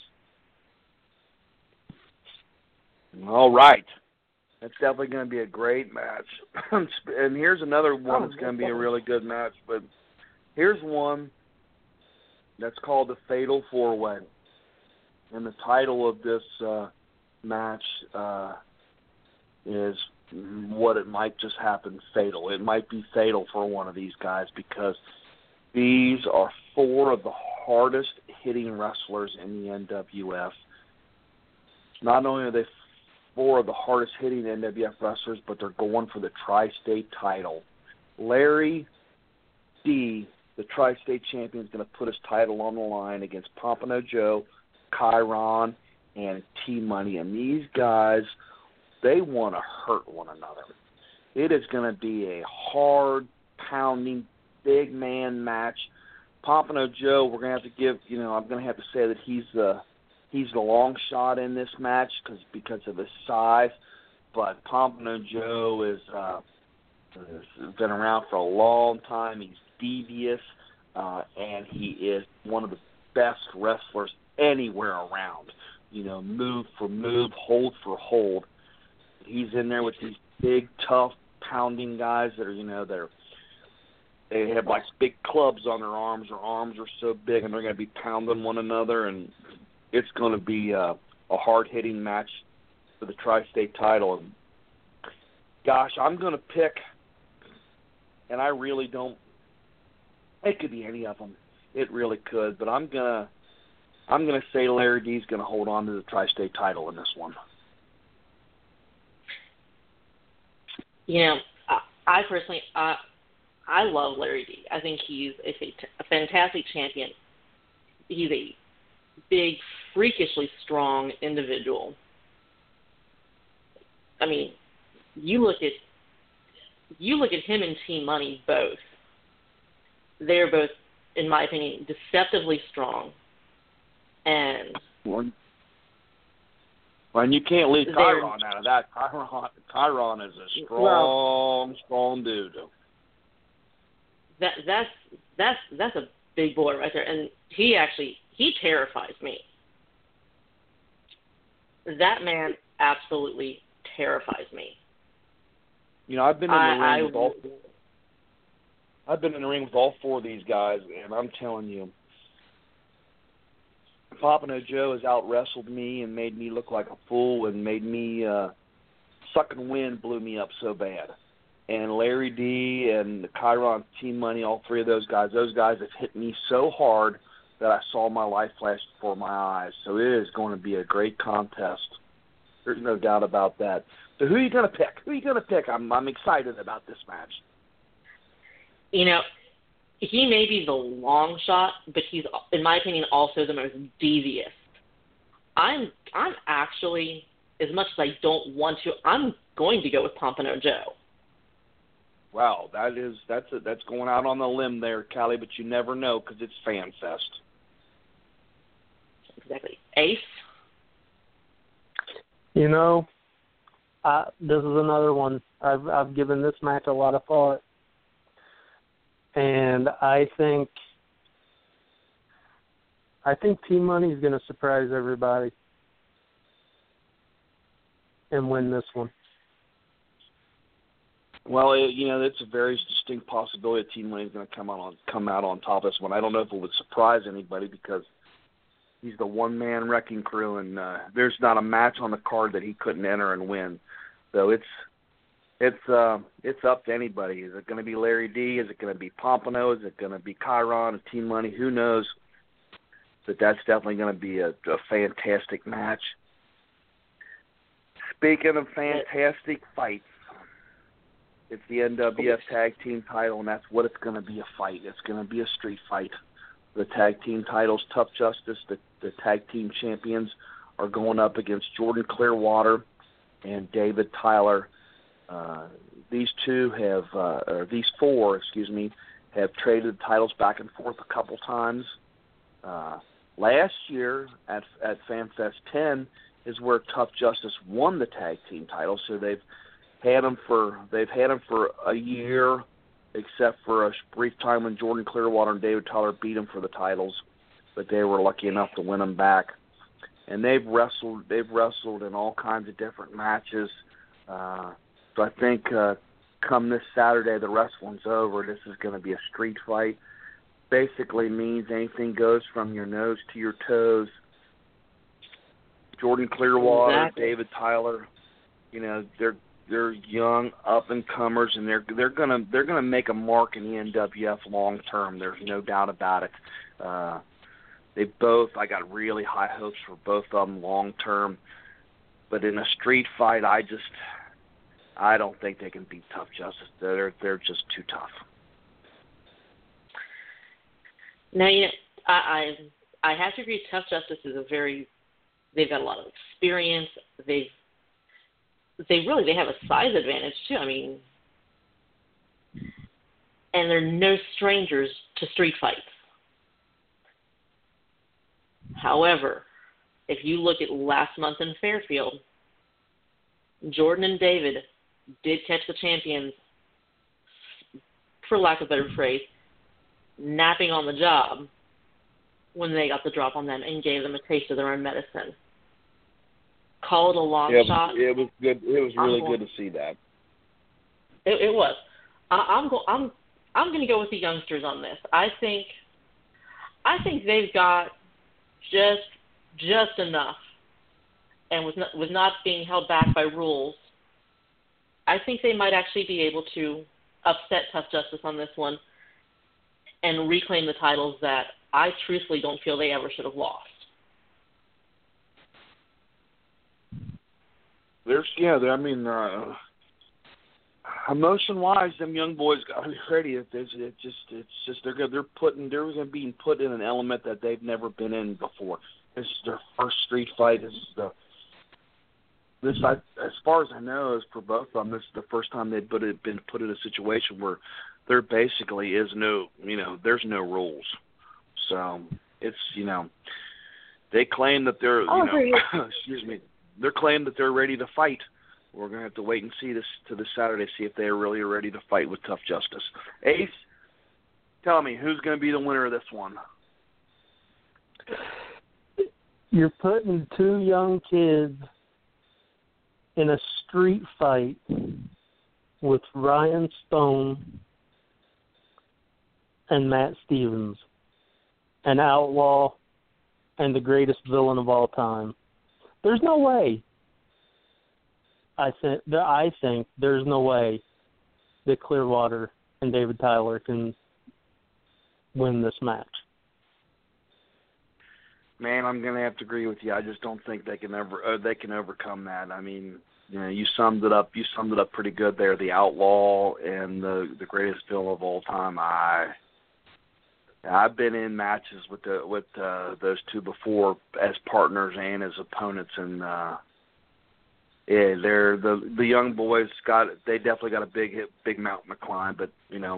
All right. That's definitely going to be a great match. And here's another one that's going to be a really good match. But here's one that's called the Fatal Four-Way. And the title of this uh, match uh, is what it might just happen, fatal. It might be fatal for one of these guys because these are four of the hardest-hitting wrestlers in the N W F. Not only are they four of the hardest-hitting N W F wrestlers, but they're going for the Tri-State title. Larry D., the Tri-State champion, is going to put his title on the line against Pompano Joe, Chiron, and T-Money. And these guys, they want to hurt one another. It is going to be a hard-pounding, big-man match. Pompano Joe, we're going to have to give, you know, I'm going to have to say that he's the he's the long shot in this match cause, because of his size. But Pompano Joe is uh, has been around for a long time. He's devious, uh, and he is one of the best wrestlers anywhere around. You know, move for move, hold for hold. He's in there with these big, tough, pounding guys that are, you know, they're they have like big clubs on their arms. Their arms are so big, and they're going to be pounding one another, and it's going to be a, a hard-hitting match for the Tri-State title. And gosh, I'm going to pick, and I really don't. It could be any of them. It really could, but I'm gonna, I'm gonna say Larry D's going to hold on to the Tri-State title in this one. You know, I, I personally, I, I love Larry D. I think he's a, a fantastic champion. He's a big, freakishly strong individual. I mean, you look at you look at him and Team Money both. They're both, in my opinion, deceptively strong. And Well, and you can't leave Chiron out of that. Chiron, Chiron is a strong, well, strong dude. That that's that's that's a big boy right there, and he actually he terrifies me. That man absolutely terrifies me. You know, I've been in the I, ring I, with all. I've been in the ring with all four of these guys, and I'm telling you, Pompano Joe has out-wrestled me and made me look like a fool and made me uh, sucking wind blew me up so bad. And Larry D and the Chiron Team Money, all three of those guys, those guys have hit me so hard that I saw my life flash before my eyes. So it is going to be a great contest. There's no doubt about that. So who are you going to pick? Who are you going to pick? I'm I'm excited about this match. You know, he may be the long shot, but he's, in my opinion, also the most devious. I'm I'm actually, as much as I don't want to, I'm going to go with Pompano Joe. Wow, that is that's a, that's going out on the limb there, Callie, but you never know because it's Fan Fest. Exactly. Ace? You know, I, this is another one. I've I've given this match a lot of thought, and I think I think Team Money is going to surprise everybody and win this one. Well, it, you know, it's a very distinct possibility that Team Money is going to come out on come out on top of this one. I don't know if it would surprise anybody because he's the one-man wrecking crew, and uh, there's not a match on the card that he couldn't enter and win. So it's it's uh, it's up to anybody. Is it going to be Larry D? Is it going to be Pompano? Is it going to be Chiron or Team Money? Who knows? But that's definitely going to be a, a fantastic match. Speaking of fantastic fights, it's the N W F Tag Team title, and that's what it's going to be, a fight. It's going to be a street fight. The tag team titles, Tough Justice, the, the tag team champions, are going up against Jordan Clearwater and David Tyler. Uh, these two have, uh, or these four, excuse me, have traded titles back and forth a couple times. Uh, last year at at FanFest ten is where Tough Justice won the tag team title, so they've had them for they've had them for a year, except for a brief time when Jordan Clearwater and David Tyler beat them for the titles, but they were lucky enough to win them back. And they've wrestled they've wrestled in all kinds of different matches. Uh, so I think uh, come this Saturday, the wrestling's over. This is going to be a street fight. Basically means anything goes from your nose to your toes. Jordan Clearwater, Exactly. David Tyler, you know, they're they're young up and comers, and they're they're gonna they're gonna make a mark in the N W F long term. There's no doubt about it. Uh, they both I got really high hopes for both of them long term, but in a street fight, I just I don't think they can beat Tough Justice. They're they're just too tough. Now, you know, I, I I have to agree. Tough Justice is a very they've got a lot of experience. They've they really they have a size advantage too. I mean, and they're no strangers to street fights. However, if you look at last month in Fairfield, Jordan and David did catch the champions, for lack of a better phrase, napping on the job when they got the drop on them and gave them a taste of their own medicine. Call it a long yeah, shot. It was good. It was really going, good to see that. It, it was. I, I'm go, I'm I'm going to go with the youngsters on this. I think I think they've got just just enough, and with not, with not being held back by rules, I think they might actually be able to upset Tough Justice on this one and reclaim the titles that I truthfully don't feel they ever should have lost. There's yeah, I mean, uh, emotion-wise, them young boys got to be ready. It, it's, it just, it's just they're they're putting they're going to be put in an element that they've never been in before. This is their first street fight. This is the this I, as far as I know, is for both of them. This is the first time they've put it, been put in a situation where there basically is no, you know, there's no rules. So it's, you know, they claim that they're, you know, excuse me, they're claiming that they're ready to fight. We're going to have to wait and see this to this Saturday, see if they're really ready to fight with Tough Justice. Ace, tell me, who's going to be the winner of this one? You're putting two young kids in a street fight with Ryan Stone and Matt Stevens, an outlaw and the greatest villain of all time. There's no way. I think I think there's no way that Clearwater and David Tyler can win this match. Man, I'm going to have to agree with you. I just don't think they can ever uh, they can overcome that. I mean, you know, you summed it up. You summed it up pretty good there. The outlaw and the the greatest villain of all time. I I've been in matches with the with uh, those two before as partners and as opponents, and uh, yeah, they're the the young boys got they definitely got a big hit, big mountain to climb. But you know,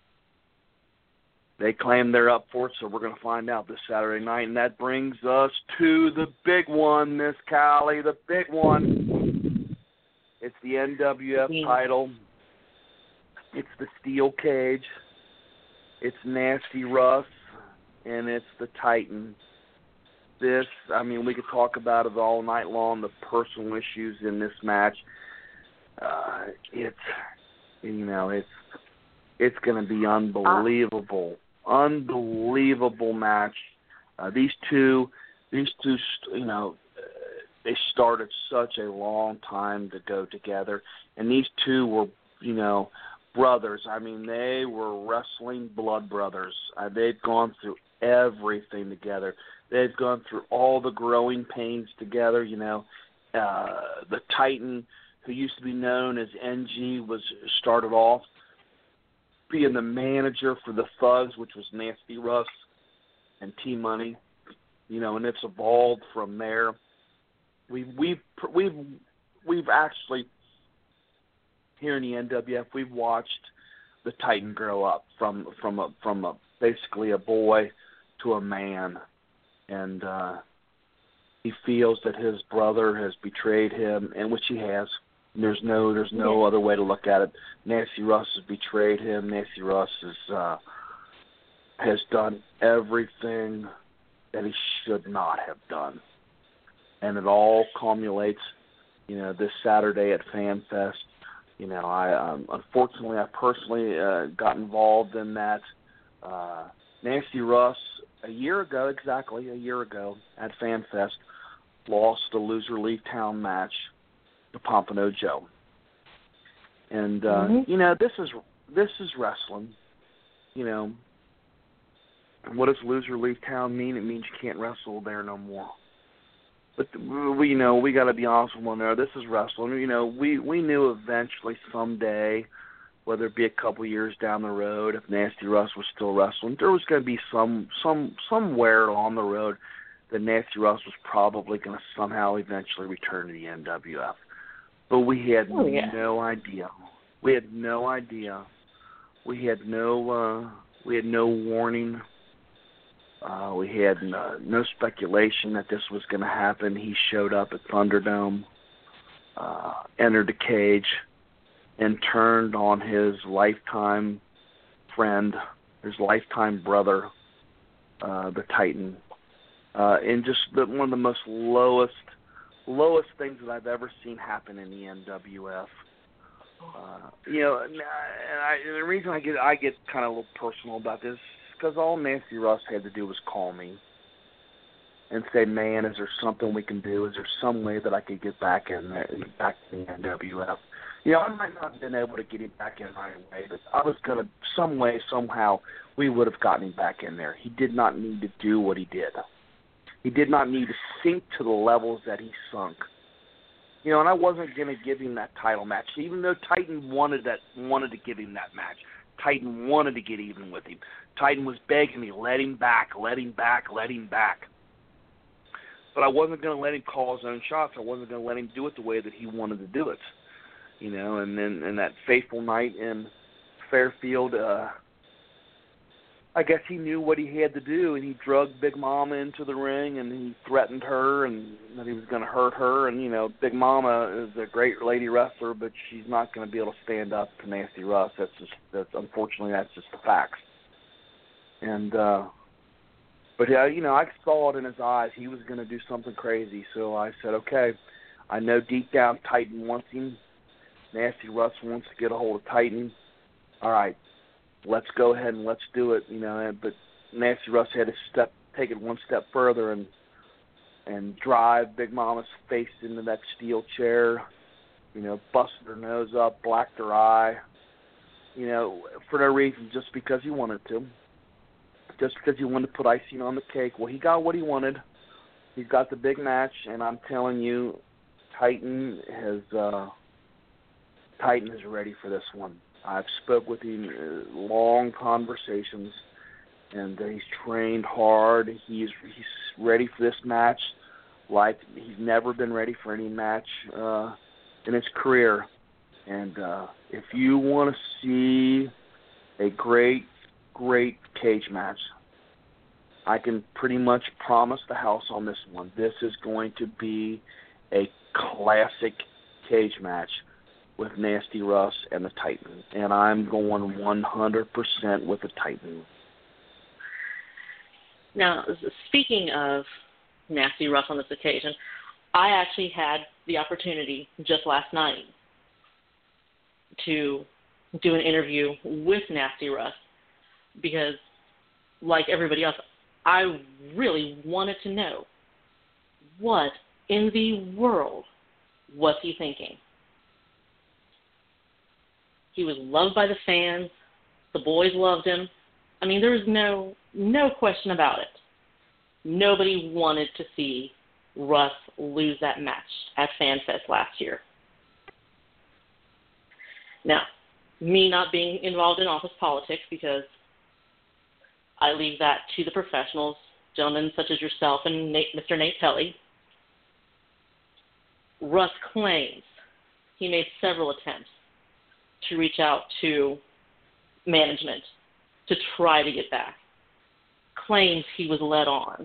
they claim they're up for it, so we're going to find out this Saturday night. And that brings us to the big one, Miss Callie, the big one. It's the N W F title. It's the steel cage. It's Nasty Russ, and it's the Titan. This, I mean, we could talk about it all night long, the personal issues in this match. Uh, it's, you know, it's it's going to be unbelievable. Unbelievable match. Uh, these two, these two, you know, they started such a long time to go together, and these two were, you know, brothers. I mean, they were wrestling blood brothers. Uh, they've gone through everything together. They've gone through all the growing pains together. You know, uh, the Titan, who used to be known as N G, was started off being the manager for the Thugs, which was Nasty Russ and T-Money, you know, and it's evolved from there. We've we've we've we've actually here in the N W F we've watched the Titan grow up from from a from a basically a boy to a man, and uh, he feels that his brother has betrayed him, and which he has. There's no, there's no yeah. other way to look at it. Nasty Russ has betrayed him. Nasty Russ is, uh, has done everything that he should not have done, and it all culminates, you know, this Saturday at FanFest. You know, I um, unfortunately I personally uh, got involved in that. Uh, Nasty Russ a year ago, exactly a year ago at FanFest, lost the loser leave town match to Pompano Joe. And uh, mm-hmm. you know, this is this is wrestling. You know, what does loser leave town mean? It means you can't wrestle there no more. But we, you know, we got to be honest with one another. This is wrestling. You know, we we knew eventually someday, whether it be a couple years down the road, if Nasty Russ was still wrestling, there was going to be some some somewhere along the road that Nasty Russ was probably going to somehow eventually return to the N W F. But we had oh, yeah. no idea. We had no idea. We had no uh, we had no warning. Uh, we had uh, no speculation that this was going to happen. He showed up at Thunderdome, uh, entered the cage, and turned on his lifetime friend, his lifetime brother, uh, the Titan, uh, in just the, one of the most lowest, lowest things that I've ever seen happen in the N W F. Uh, you know, and, I, and the reason I get I get kind of a little personal about this is because all Nasty Russ had to do was call me and say, "Man, is there something we can do? Is there some way that I could get back in there, back in the N W F?" You know, I might not have been able to get him back in right away, but I was going to, some way, somehow, we would have gotten him back in there. He did not need to do what he did. He did not need to sink to the levels that he sunk. You know, and I wasn't going to give him that title match, even though Titan wanted that, wanted to give him that match. Titan wanted to get even with him. Titan was begging me, let him back, let him back, let him back. But I wasn't going to let him call his own shots. I wasn't going to let him do it the way that he wanted to do it. You know, and then and that fateful night in Fairfield, uh, I guess he knew what he had to do, and he drugged Big Mama into the ring, and he threatened her, and that he was going to hurt her. And, you know, Big Mama is a great lady wrestler, but she's not going to be able to stand up to Nasty Russ. That's just, that's unfortunately, that's just the facts. And, uh, but, uh, you know, I saw it in his eyes. He was going to do something crazy, so I said, okay, I know deep down Titan wants him. Nasty Russ wants to get a hold of Titan. All right, let's go ahead and let's do it. You know, but Nasty Russ had to step, take it one step further and and drive Big Mama's face into that steel chair. You know, busted her nose up, blacked her eye. You know, for no reason, just because he wanted to. Just because he wanted to put icing on the cake. Well, he got what he wanted. He's got the big match, and I'm telling you, Titan has. Uh, Titan is ready for this one. I've spoke with him, uh, long conversations, and uh, he's trained hard. He's he's ready for this match like he's never been ready for any match uh, in his career. And uh, if you want to see a great, great cage match, I can pretty much promise the house on this one. This is going to be a classic cage match with Nasty Russ and the Titan. And I'm going one hundred percent with the Titan. Now, speaking of Nasty Russ on this occasion, I actually had the opportunity just last night to do an interview with Nasty Russ because, like everybody else, I really wanted to know what in the world was he thinking. He was loved by the fans. The boys loved him. I mean, there was no no question about it. Nobody wanted to see Russ lose that match at FanFest last year. Now, me not being involved in office politics because I leave that to the professionals, gentlemen such as yourself and Nate, Mister Nate Pelly. Russ claims he made several attempts to reach out to management to try to get back. Claims he was led on.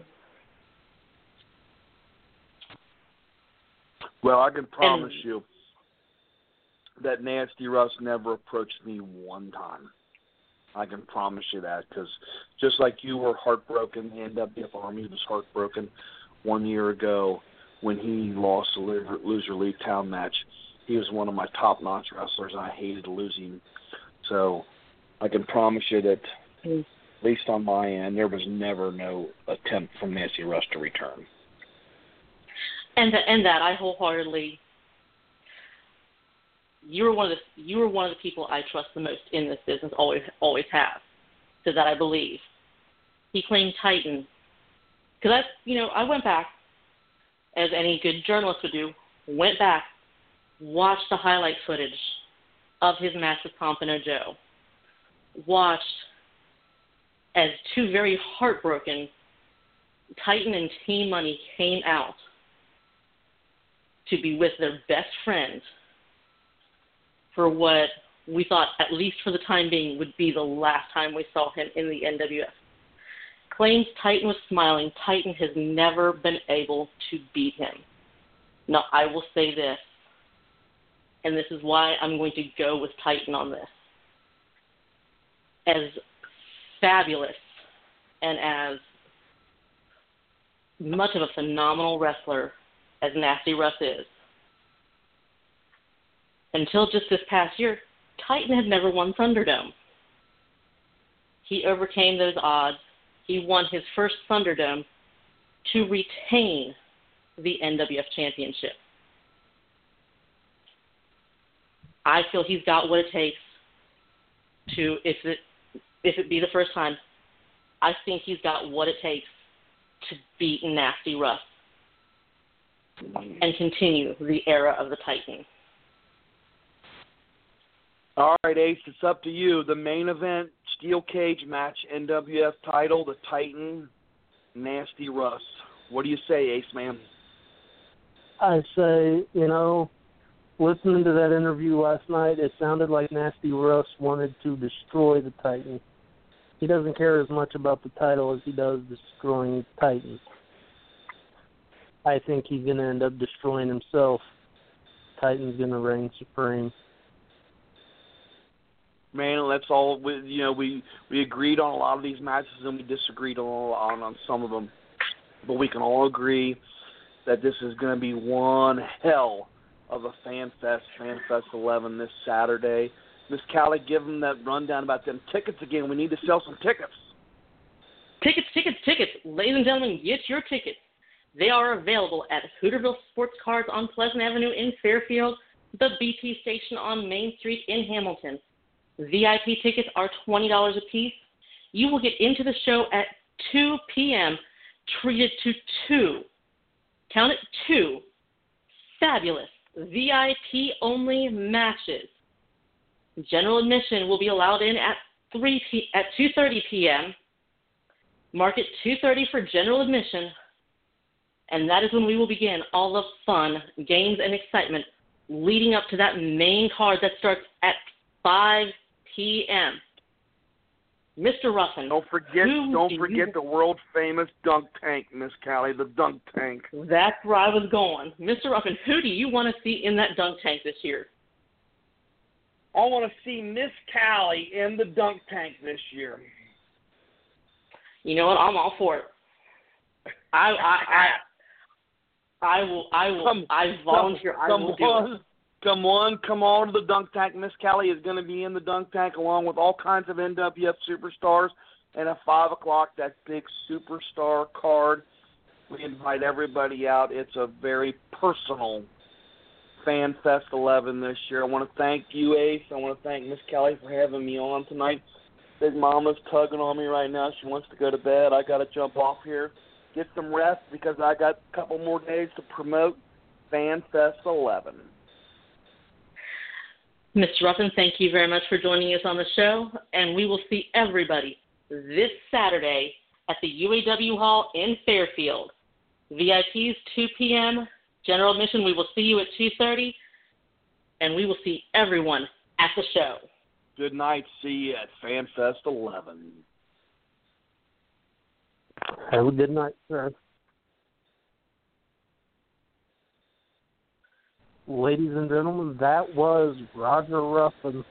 Well, I can promise and, you that Nasty Russ never approached me one time. I can promise you that, because just like you were heartbroken, the N W F Army was heartbroken one year ago when he lost the loser leave town match. He was one of my top-notch wrestlers, and I hated losing. So I can promise you that, mm. at least on my end, there was never no attempt from Nasty Russ to return. And, the, and that I wholeheartedly, you were one of the you were one of the people I trust the most in this business, always always have. So that I believe. He claimed Titan, because I, you know, I went back, as any good journalist would do, went back. Watched the highlight footage of his match with Pompano Joe. Watched as two very heartbroken Titan and Team Money came out to be with their best friend for what we thought, at least for the time being, would be the last time we saw him in the N W F. claims Titan was smiling. Titan has never been able to beat him. Now, I will say this, and this is why I'm going to go with Titan on this. As fabulous and as much of a phenomenal wrestler as Nasty Russ is, until just this past year, Titan had never won Thunderdome. He overcame those odds. He won his first Thunderdome to retain the N W F Championship. I feel he's got what it takes to, if it if it be the first time, I think he's got what it takes to beat Nasty Russ and continue the era of the Titan. All right, Ace, it's up to you. The main event, steel cage match, N W F title, the Titan, Nasty Russ. What do you say, Ace, man? I say, you know, listening to that interview last night, it sounded like Nasty Russ wanted to destroy the Titan. He doesn't care as much about the title as he does destroying Titan. I think he's going to end up destroying himself. Titan's going to reign supreme. Man, that's all. We, you know, we we agreed on a lot of these matches, and we disagreed on on, on some of them. But we can all agree that this is going to be one hell of a Fan Fest, Fan Fest eleven this Saturday. Miss Callie, give them that rundown about them tickets again. We need to sell some tickets. Tickets, tickets, tickets. Ladies and gentlemen, get your tickets. They are available at Hooterville Sports Cards on Pleasant Avenue in Fairfield, the B P station on Main Street in Hamilton. V I P tickets are twenty dollars a piece. You will get into the show at two p.m., treated to two, count it two, fabulous V I P-only matches. General admission will be allowed in at three p- at two thirty p.m. Mark it two thirty for general admission, and that is when we will begin all the fun, games, and excitement leading up to that main card that starts at five p.m. Mister Ruffin. Don't forget, don't do forget you... the world famous dunk tank, Miss Callie, the dunk tank. That's where I was going, Mister Ruffin. Who do you want to see in that dunk tank this year? I want to see Miss Callie in the dunk tank this year. You know what? I'm all for it. I I I, I will I will come, I volunteer. Come, I will come on. do it. Come on, come on to the dunk tank. Miss Callie is going to be in the dunk tank along with all kinds of N W F superstars. And at five o'clock, that big superstar card. We invite everybody out. It's a very personal Fan Fest eleven this year. I want to thank you, Ace. I want to thank Miss Callie for having me on tonight. Big Mama's tugging on me right now. She wants to go to bed. I got to jump off here, get some rest because I got a couple more days to promote Fan Fest eleven. Mister Ruffin, thank you very much for joining us on the show, and we will see everybody this Saturday at the U A W Hall in Fairfield. V I Ps, two p.m., general admission, we will see you at two thirty, and we will see everyone at the show. Good night. See you at Fan Fest eleven. Have a good night, sir. Ladies and gentlemen, that was Roger Ruffin.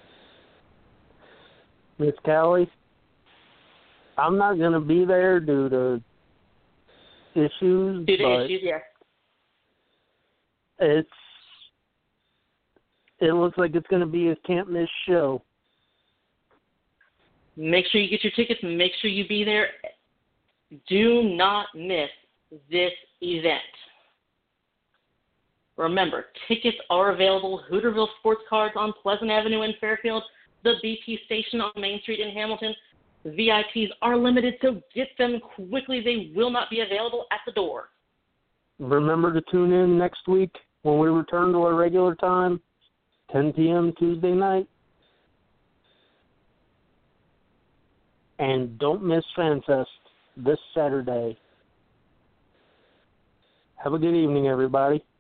Miss Callie, I'm not going to be there due to issues, Due to but issues, yeah. it's, it looks like it's going to be a can't-miss show. Make sure you get your tickets and make sure you be there. Do not miss this event. Remember, tickets are available. Hooterville Sports Cards on Pleasant Avenue in Fairfield, the B P station on Main Street in Hamilton. V I Ps are limited, so get them quickly. They will not be available at the door. Remember to tune in next week when we return to our regular time, ten p.m. Tuesday night. And don't miss FanFest this Saturday. Have a good evening, everybody.